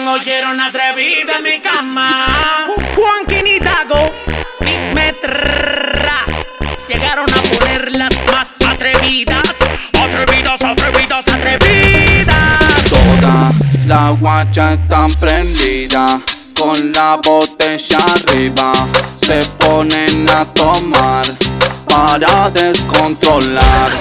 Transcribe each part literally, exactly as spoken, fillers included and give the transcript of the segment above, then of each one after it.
Oyeron atrevida en mi cama. Juanquín y Dago y Metra llegaron a poner las más atrevidas. Atrevidas, atrevidas, atrevidas. Toda la guacha están prendida, con la botella arriba se ponen a tomar para descontrolar.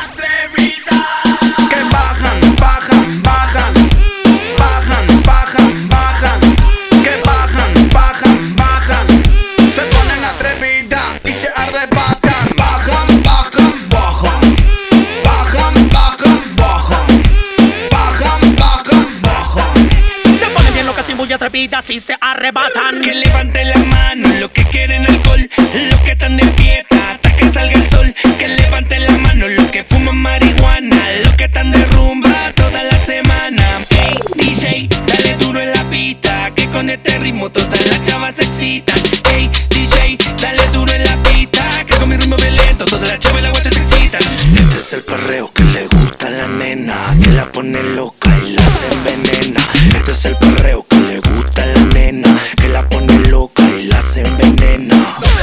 Que bajan, bajan, bajan, bajan, bajan, bajan, que bajan, bajan, bajan, se ponen atrevidas y se arrebatan. Bajan, bajan, bajan, bajan, bajan, bajan, bajan, bajan, bajan. Se ponen bien locas y muy atrevidas y se arrebatan. Que levanten la mano los que quieren alcohol, los que están de fiesta hasta que salga el sol. Que levanten la mano los que fuman marihuana, los que están de rumba toda la semana. Hey, D J, dale duro en la pista, que con este ritmo todas las chavas se excitan. Hey, D J, dale duro en la pista, que con mi ritmo violento todas las chavas y la guacha se excitan. Este es el perreo que le gusta a la nena, que la pone loca y la se envenena. Este es el perreo que le gusta a la nena, que la pone loca y la se envenena.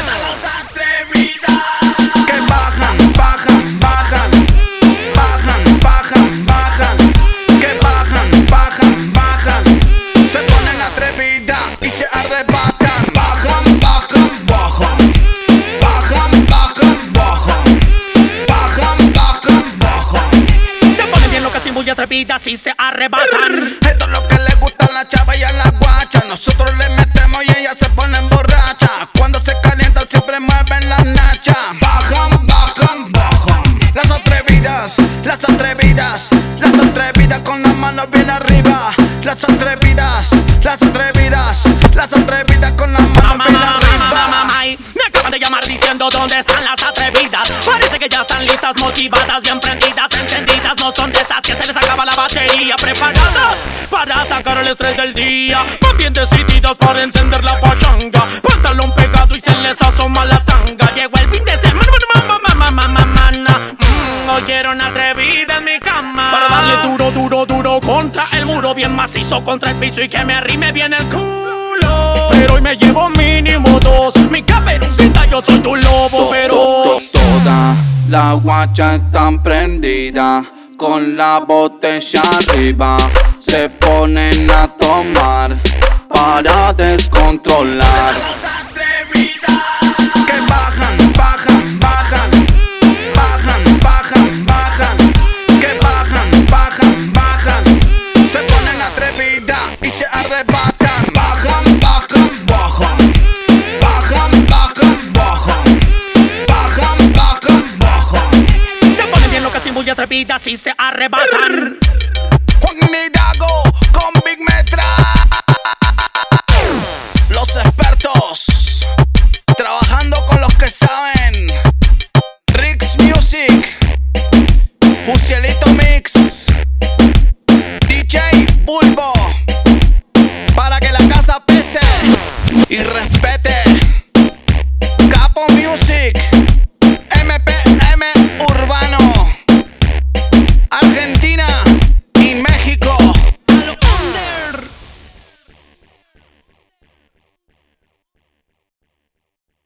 Que bajan, bajan, bajan, bajan, bajan, bajan, que bajan, bajan, bajan, se ponen atrevidas y se arrebatan. Bajan, bajan, bajan, bajan, bajan, bajan, bajan, bajan, bajan. Se ponen bien locas y muy atrevidas y se arrebatan. Esto es lo que le gusta a la chava y a la guacha. Nosotros le metemos y ellas se ponen borrachas. Cuando se calientan siempre mueven las nachas. Bajan, bajan, bajan, las atrevidas, las atrevidas, las atrevidas con las manos bien arriba. Las atrevidas, las atrevidas, las atrevidas con las manos Mamá, bien mamá, arriba. mamá, mamá, me acaban de llamar diciendo dónde están las atrevidas. Parece que ya están listas, motivadas, bien prendidas, encendidas. No son de esas que se les acaba la batería. Preparadas para sacar el estrés del día, van bien decididas para encender la pachanga. Pantalón pegado y se les asoma la tanga. Llegó el fin de semana, mamá, mamá, mamá, mamá. Mm, oyeron atrevida en mi cama, para darle duro, duro, duro contra el muro, bien macizo contra el piso y que me arrime bien el culo. Pero hoy me llevo mínimo dos, mi caperucita, yo soy tu lobo feroz. Toda la guacha están prendida, con la botella arriba se ponen a tomar para descontrolar. Que bajan, bajan, bajan, bajan, bajan, bajan, que bajan, bajan, bajan, se ponen atrevidas y se arrebatan. Bajan, bajan, bajan, bajan, bajan, bajan, bajan, bajan, bajan. Se ponen bien locas y muy atrevidas y se arrebatan. Juanquín y